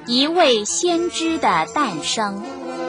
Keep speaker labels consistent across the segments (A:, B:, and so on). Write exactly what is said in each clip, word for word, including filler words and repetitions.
A: 一位先知的诞生。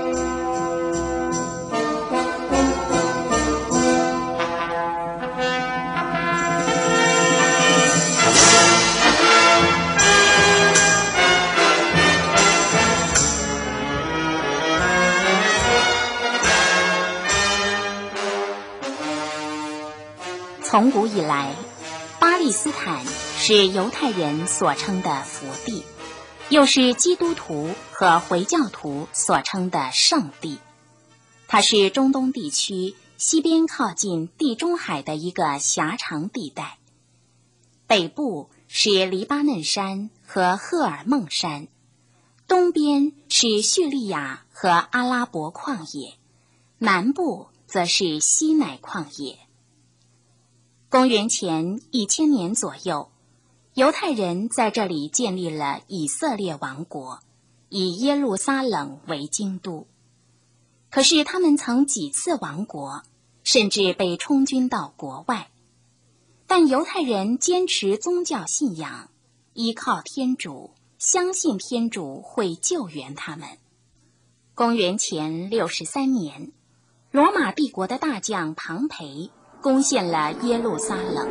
A: 从古以来，巴利斯坦是犹太人所称的福地，又是基督徒和回教徒所称的圣地。它是中东地区西边靠近地中海的一个狭长地带，北部是黎巴嫩山和赫尔孟山，东边是叙利亚和阿拉伯旷野，南部则是西乃旷野。公元前一千年左右，犹太人在这里建立了以色列王国，以耶路撒冷为京都。可是他们曾几次亡国，甚至被充军到国外。但犹太人坚持宗教信仰，依靠天主，相信天主会救援他们。公元前六十三年，罗马帝国的大将庞培攻陷了耶路撒冷。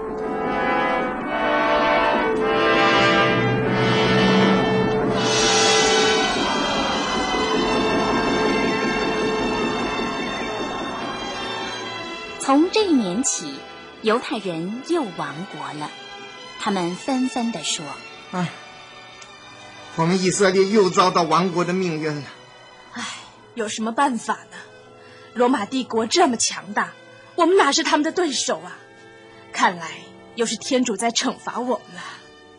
A: 从这一年起，犹太人又亡国了。他们纷纷地说：
B: 唉，我们以色列又遭到亡国的命运了。
C: 唉，有什么办法呢？罗马帝国这么强大，我们哪是他们的对手啊？看来又是天主在惩罚我们了。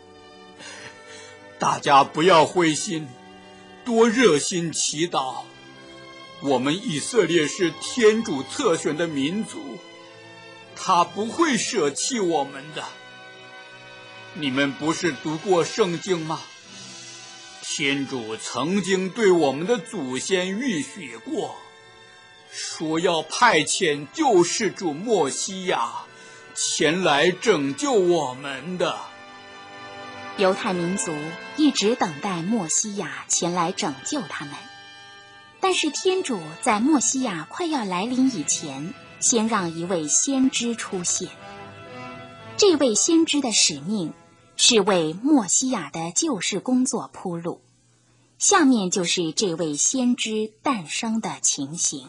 D: 大家不要灰心，多热心祈祷。我们以色列是天主特选的民族，他不会舍弃我们的。你们不是读过圣经吗？天主曾经对我们的祖先预许过，说要派遣救世主默西亚前来拯救我们的。
A: 犹太民族一直等待默西亚前来拯救他们，但是天主在默西亚快要来临以前，先让一位先知出现。这位先知的使命是为默西亚的救世工作铺路。下面就是这位先知诞生的情形。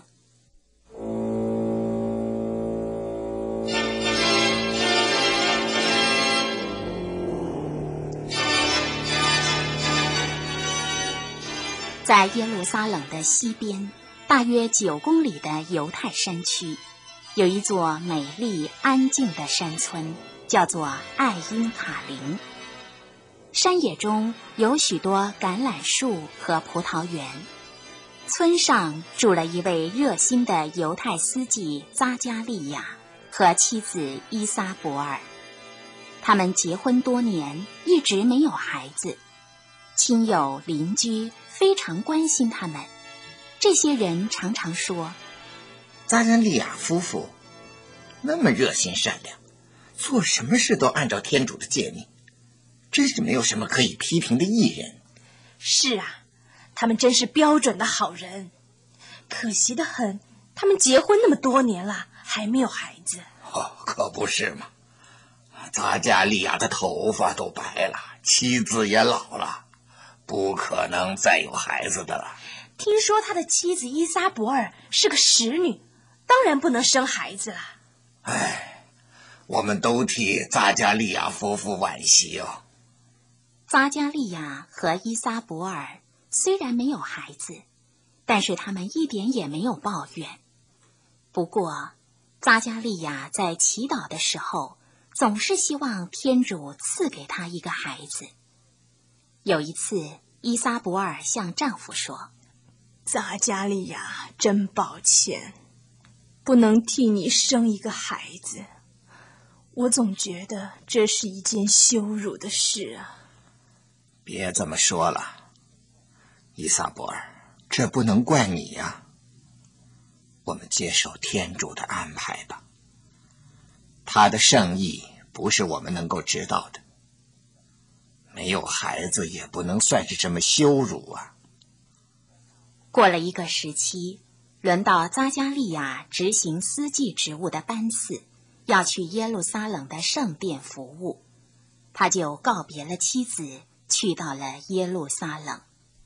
A: 在耶路撒冷的西边，大约九公里的犹太山区，有一座美丽安静的山村，叫做爱因卡林。山野中有许多橄榄树和葡萄园，村上住了一位热心的犹太司祭扎加利亚和妻子伊撒伯尔。他们结婚多年，一直没有孩子，亲友邻居非常关心他们。这些人常常说，
B: 扎加利亚夫妇那么热心善良，做什么事都按照天主的诫命，真是没有什么可以批评的艺人。
C: 是啊，他们真是标准的好人。可惜得很，他们结婚那么多年了，还没有孩子。
B: 哦，可不是嘛！扎加利亚的头发都白了，妻子也老了，不可能再有孩子的了。
C: 听说他的妻子伊撒伯尔是个使女，当然不能生孩子了。
B: 唉，我们都替扎加利亚夫妇惋惜哦。
A: 扎加利亚和伊撒伯尔虽然没有孩子，但是他们一点也没有抱怨。不过，扎加利亚在祈祷的时候，总是希望天主赐给他一个孩子。有一次，伊撒伯尔向丈夫说：
C: 扎加利亚，真抱歉，不能替你生一个孩子。我总觉得这是一件羞辱的事啊。
B: 别这么说了，伊撒伯尔，这不能怪你呀。我们接受天主的安排吧，他的圣意不是我们能够知道的。 没有孩子也不能算是什么羞辱啊。
A: 过了一个时期，轮到匝加利亚执行司祭职务的班次，要去耶路撒冷的圣殿服务，他就告别了妻子，去到了耶路撒冷。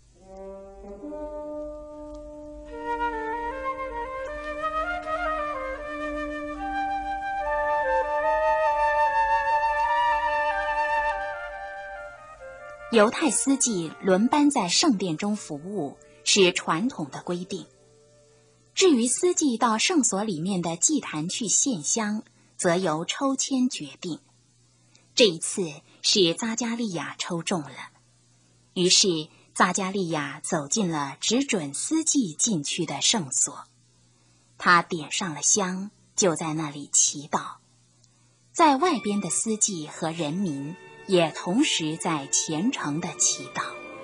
A: 犹太司祭轮班在圣殿中服务是传统的规定，至于司祭到圣所里面的祭坛去献香，则由抽签决定。这一次是匝加利亚抽中了，于是匝加利亚走进了只准司祭进去的圣所，他点上了香，就在那里祈祷。在外边的司祭和人民也同时在虔诚地祈祷。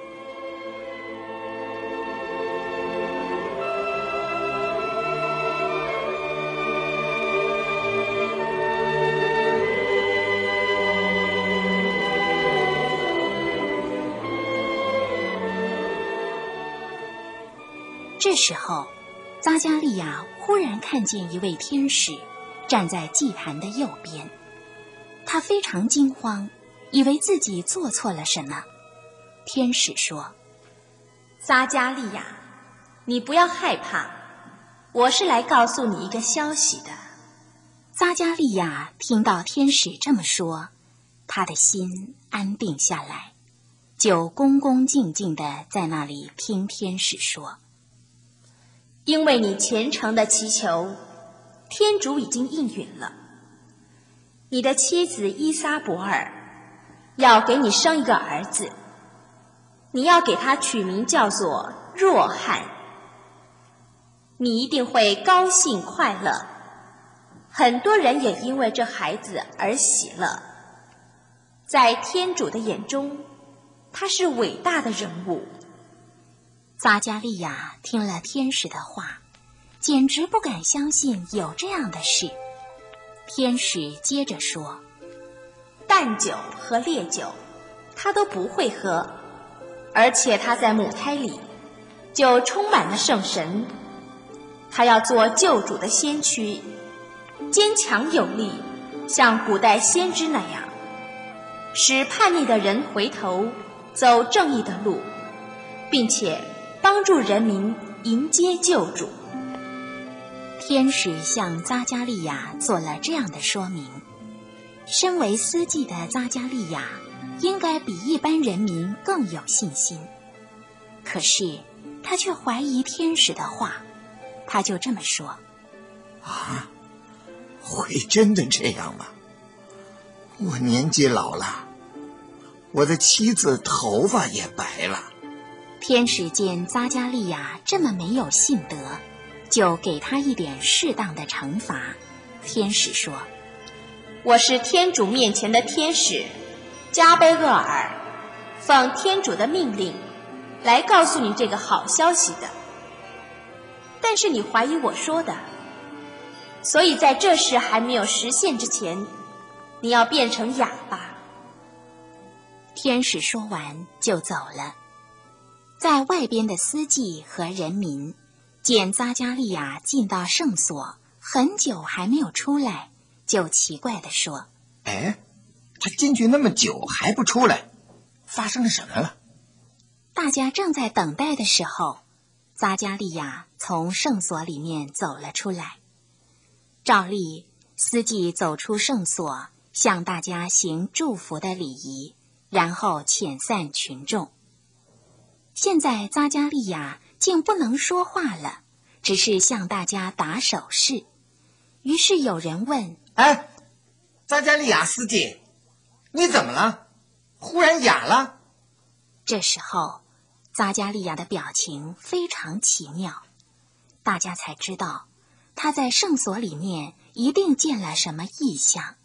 A: 这时候，匝加利亚忽然看见一位天使站在祭坛的右边，他非常惊慌，以为自己做错了什么。天使说：
C: 匝加利亚，你不要害怕，我是来告诉你一个消息的。
A: 匝加利亚听到天使这么说，他的心安定下来，就恭恭敬敬地在那里听天使说：
C: 因为你虔诚的祈求，天主已经应允了。你的妻子伊撒伯尔要给你生一个儿子，你要给他取名叫做若翰。你一定会高兴快乐，很多人也因为这孩子而喜乐。在天主的眼中，他是伟大的人物。
A: 匝加利亚听了天使的话，简直不敢相信有这样的事。天使接着说：
C: 淡酒和烈酒他都不会喝，而且他在母胎里就充满了圣神。他要做救主的先驱，坚强有力，像古代先知那样，使叛逆的人回头，走正义的路，并且帮助人民迎接救主。
A: 天使向匝加利亚做了这样的说明。身为司祭的匝加利亚应该比一般人民更有信心，可是他却怀疑天使的话，他就这么说：
B: 啊，会真的这样吗？我年纪老了，我的妻子头发也白了。
A: 天使见匝加利亚这么没有信德，就给他一点适当的惩罚。天使说：
C: 我是天主面前的天使加贝厄尔，奉天主的命令来告诉你这个好消息的。但是你怀疑我说的，所以在这事还没有实现之前，你要变成哑巴。
A: 天使说完就走了。在外边的司祭和人民见匝加利亚进到圣所很久还没有出来，就奇怪地说：
B: 哎，他进去那么久还不出来，发生了什么了？
A: 大家正在等待的时候，匝加利亚从圣所里面走了出来。照例，司祭走出圣所，向大家行祝福的礼仪，然后遣散群众。现在匝加利亚竟不能说话了，只是向大家打手势。于是有人问：
B: 哎，匝加利亚司祭，你怎么了？忽然哑了？
A: 这时候匝加利亚的表情非常奇妙，大家才知道他在圣所里面一定见了什么异象。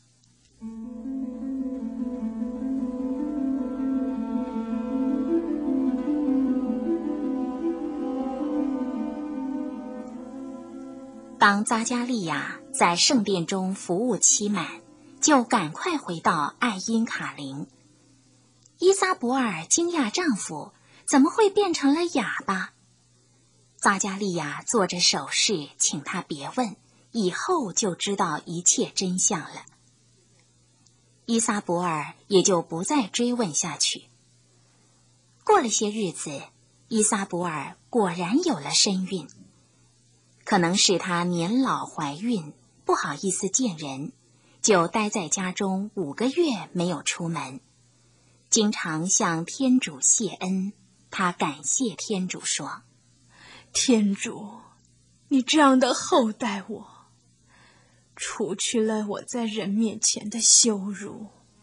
A: 当匝加利亚在圣殿中服务期满，就赶快回到爱因卡林。 伊撒伯尔惊讶丈夫怎么会变成了哑巴。撒迦利亚做着手势，请他别问，以后就知道一切真相了。伊撒伯尔也就不再追问下去。过了些日子，伊撒伯尔果然有了身孕。可能是她年老怀孕，不好意思见人，就待在家中五个月没有出门，经常向天主谢恩。她感谢天主说：
C: 天主，你这样的厚待我，除去了我在人面前的羞辱。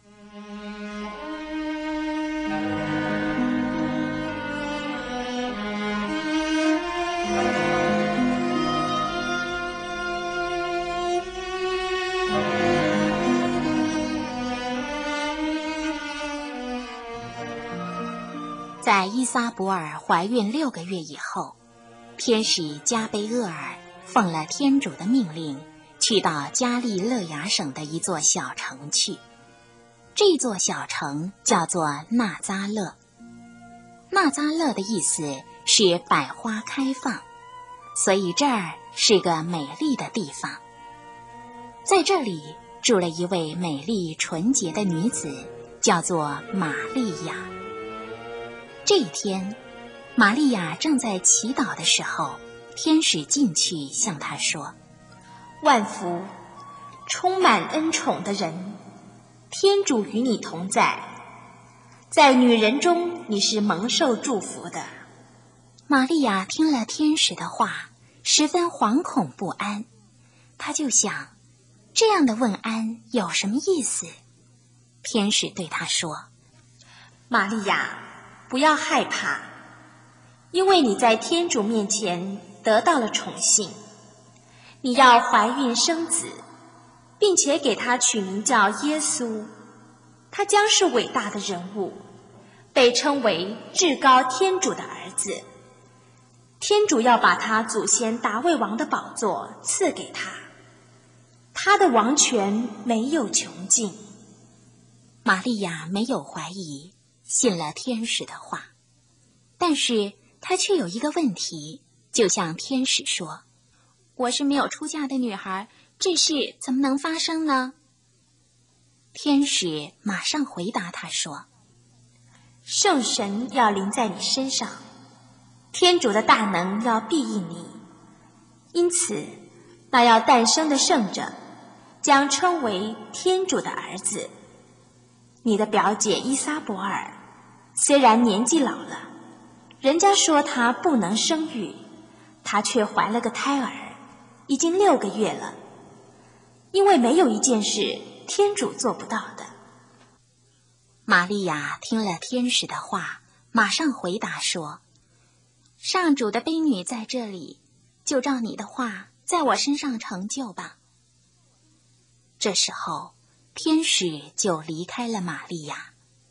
A: 在伊撒伯尔怀孕六个月以后，天使加贝厄尔奉了天主的命令，去到加利勒雅省的一座小城去。这座小城叫做纳匝勒。纳匝勒的意思是百花开放，所以这儿是个美丽的地方。在这里住了一位美丽纯洁的女子，叫做玛利亚。这一天，玛利亚正在祈祷的时候，天使进去向她说：
C: 万福，充满恩宠的人，天主与你同在，在女人中你是蒙受祝福的。
A: 玛利亚听了天使的话，十分惶恐不安。她就想，这样的问安有什么意思？天使对她说：
C: 玛利亚，不要害怕，因为你在天主面前得到了宠幸，你要怀孕生子，并且给他取名叫耶稣。他将是伟大的人物，被称为至高天主的儿子。天主要把他祖先达味王的宝座赐给他，他的王权没有穷尽。
A: 玛利亚没有怀疑，信了天使的话。但是她却有一个问题，就向天使说：我是没有出嫁的女孩，这事怎么能发生呢？天使马上回答她说：
C: 圣神要临在你身上，天主的大能要庇应你，因此那要诞生的圣者将称为天主的儿子。你的表姐伊撒伯尔虽然年纪老了，人家说她不能生育，她却怀了个胎儿，已经六个月了。因为没有一件事天主做不到的。
A: 玛利亚听了天使的话，马上回答说：上主的婢女在这里，就照你的话在我身上成就吧。这时候天使就离开了玛利亚。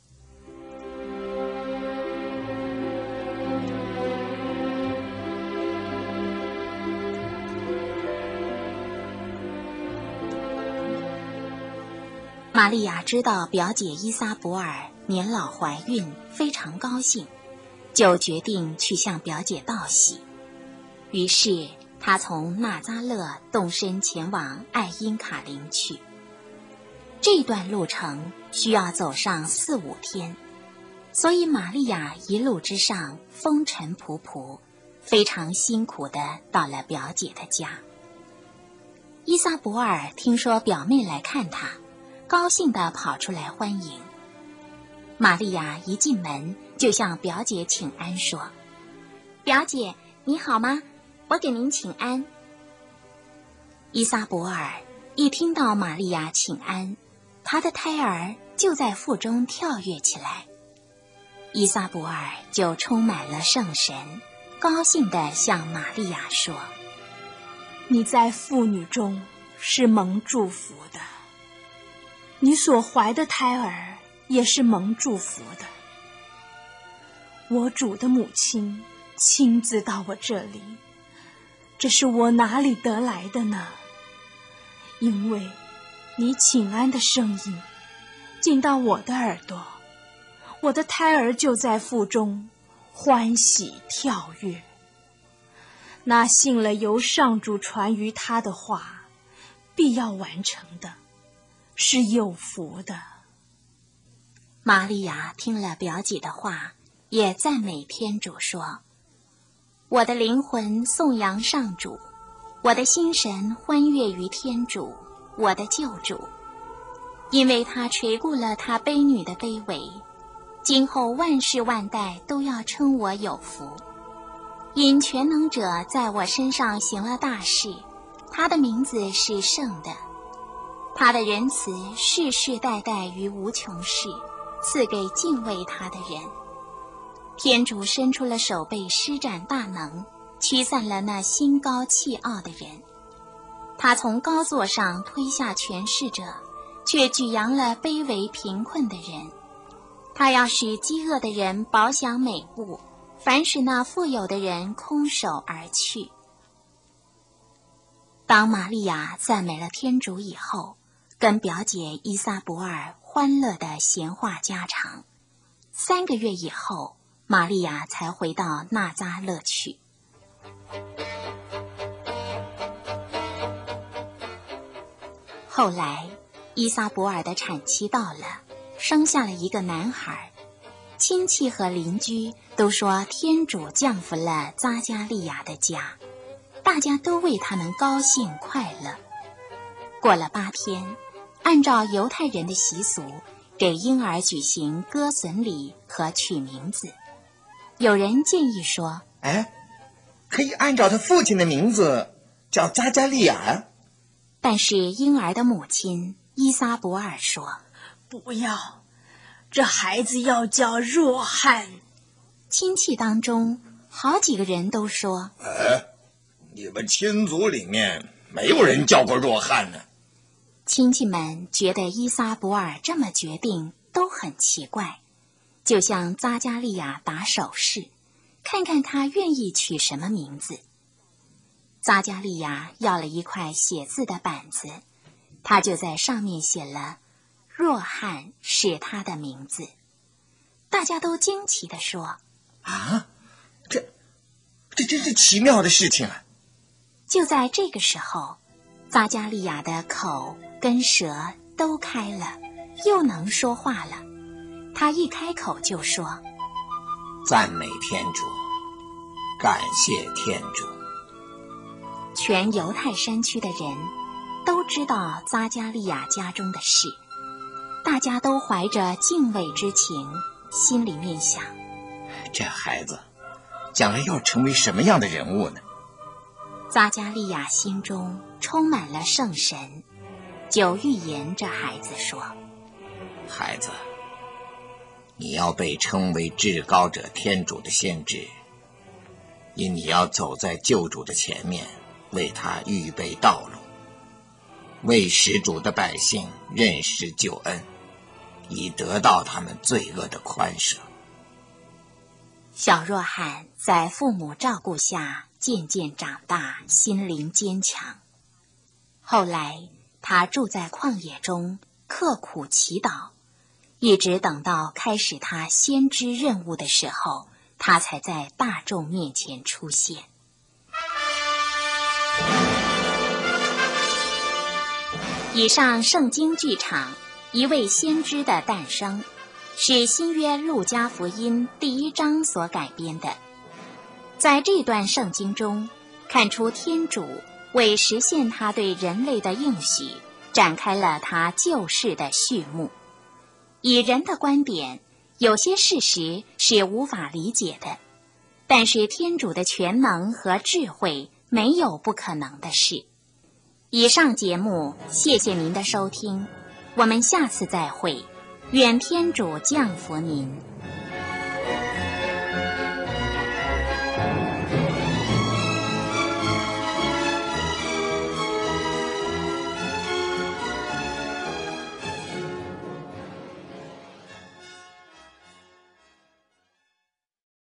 A: 玛利亚知道表姐伊撒伯尔年老怀孕，非常高兴，就决定去向表姐道喜。于是她从纳匝勒动身前往爱因卡林去。这段路程需要走上四五天，所以玛利亚一路之上风尘仆仆，非常辛苦地到了表姐的家。伊撒伯尔听说表妹来看她，高兴地跑出来欢迎。玛利亚一进门就向表姐请安说：表姐你好吗？我给您请安。伊撒伯尔一听到玛利亚请安，她的胎儿就在腹中跳跃起来。伊撒伯尔就充满了圣神，高兴地向玛利亚说：
C: 你在妇女中是蒙祝福的，你所怀的胎儿也是蒙祝福的。我主的母亲亲自到我这里，这是我哪里得来的呢？因为你请安的声音进到我的耳朵， 我的胎儿就在腹中，欢喜跳跃。那信了由上主传于他的话，必要完成的，是有福的。
A: 玛利亚听了表姐的话，也赞美天主说：我的灵魂颂扬上主，我的心神欢悦于天主，我的救主，因为他垂顾了他卑女的卑微，今后万世万代都要称我有福。因全能者在我身上行了大事，他的名字是圣的，他的仁慈世世代代于无穷世，赐给敬畏他的人。天主伸出了手背，施展大能，驱散了那心高气傲的人。他从高座上推下权势者，却举扬了卑微贫困的人。他要使饥饿的人饱享美物，反使那富有的人空手而去。当玛利亚赞美了天主以后，跟表姐伊撒伯尔欢乐地闲话家常。三个月以后，玛利亚才回到纳匝勒去。后来，伊撒伯尔的产期到了，生下了一个男孩。亲戚和邻居都说天主降福了匝加利亚的家，大家都为他们高兴快乐。过了八天，按照犹太人的习俗，给婴儿举行割损礼和取名字。有人建议说，
B: 哎，可以按照他父亲的名字叫匝加利亚。
A: 但是婴儿的母亲伊撒伯尔说，
C: 不要，这孩子要叫若翰。
A: 亲戚当中好几个人都说，
B: 哎，你们亲族里面没有人叫过若翰呢。
A: 亲戚们觉得伊撒伯尔这么决定都很奇怪，就向匝加利亚打手势，看看他愿意取什么名字。匝加利亚要了一块写字的板子，他就在上面写了若翰是他的名字。大家都惊奇地说，
B: 啊，这这真是奇妙的事情啊。
A: 就在这个时候，匝加利亚的口跟舌都开了，又能说话了。他一开口就说，
B: 赞美天主，感谢天主。
A: 全犹太山区的人都知道匝加利亚家中的事，大家都怀着敬畏之情，心里面想，
B: 这孩子将来要成为什么样的人物呢？
A: 匝加利亚心中充满了圣神，就预言这孩子说，
B: 孩子，你要被称为至高者天主的先知，因你要走在救主的前面，为他预备道路，为使主的百姓认识救恩，以得到他们罪恶的宽赦。
A: 小若翰在父母照顾下渐渐长大，心灵坚强。后来他住在旷野中，刻苦祈祷，一直等到开始他先知任务的时候，他才在大众面前出现。以上圣经剧场，一位先知的诞生，是新约路加福音第一章所改编的。在这段圣经中，看出天主为实现他对人类的应许，展开了他救世的序幕。以人的观点，有些事实是无法理解的，但是天主的全能和智慧没有不可能的事。以上节目，谢谢您的收听，我们下次再会，愿天主降福您。